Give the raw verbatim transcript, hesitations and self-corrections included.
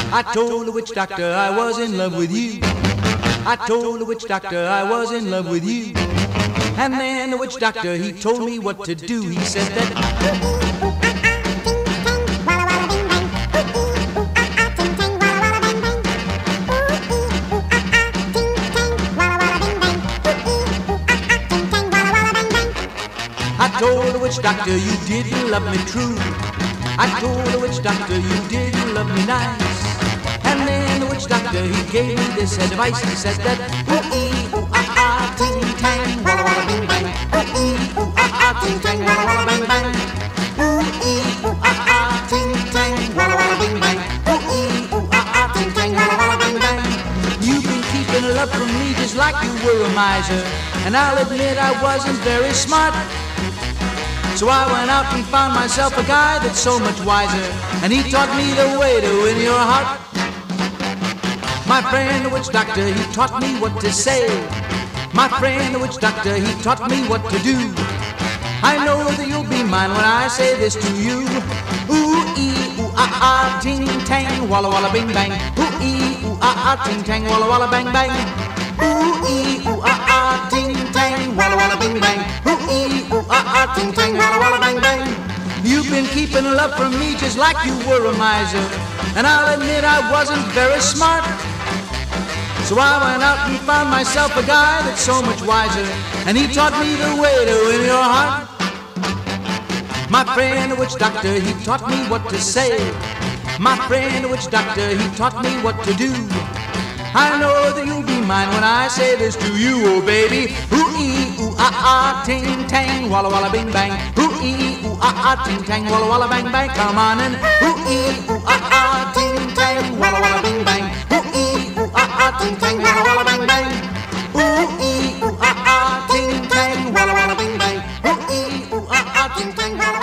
I told the witch doctor I was in love with you. I told the witch doctor I was in love with you. And then the witch doctor, he told me what to do. He said that I told the witch doctor you didn't love me true. I told the witch doctor you didn't love me nice. And then the witch doctor, he gave me this advice. He said that ooh-ee, ooh-ah-ah, ting-tang, walla-walla-bing-bang. Ooh-ee, ooh-ah-ah, ting-tang, walla-walla-bang-bang. Ooh-ee, ooh-ah-ah, ting-tang, walla-walla-bing-bang. Ooh-ee, ooh-ah-ah, ting-tang, walla-walla-bang-bang. You've been keeping love from me just like you were a miser. And I'll admit I wasn't very smart. So I went out and found myself a guy that's so much wiser, and he taught me the way to win your heart. My friend the witch doctor, he taught me what to say. My friend the witch doctor, he taught me what to do. I know that you'll be mine when I say this to you. Ooh-ee, ooh-ah-ah, ting-tang, walla-walla-bing-bang. Ooh-ee, ooh-ah-ah, ting-tang, walla-walla-bang-bang. Ooh-ee, ooh-ah-ah, ting-tang, walla-walla-bing-bang. Ooh-ee, ooh-ah-ah, ting-tang, walla-walla-bang-bang. You've been keeping love from me just like you were a miser, and I'll admit I wasn't very smart. So I went out and found myself a guy that's so much wiser, and he taught me the way to win your heart. My friend the witch doctor, he taught me what to say. My friend the witch doctor, he taught me what to do. I know that you'll be mine when I say this to you, oh baby. Ooh-ee, ooh-ah-ah, ting-tang, walla-walla-bing-bang. Ooh-ee, ooh-ah-ah, ting-tang, walla-walla-bang-bang. Come on and ooh-ee, ooh-ah-ah, ting-tang, walla-walla-bing-bang. Ooh-ee, ooh-ah-ah, ting-tang, walla-walla-bang-bang. Ooh-ee, ooh-ah-ah, ting-tang, walla-walla-bing-bang. Ooh-ee, ooh-ah-ah, ting-tang, walla-walla-bang-bang.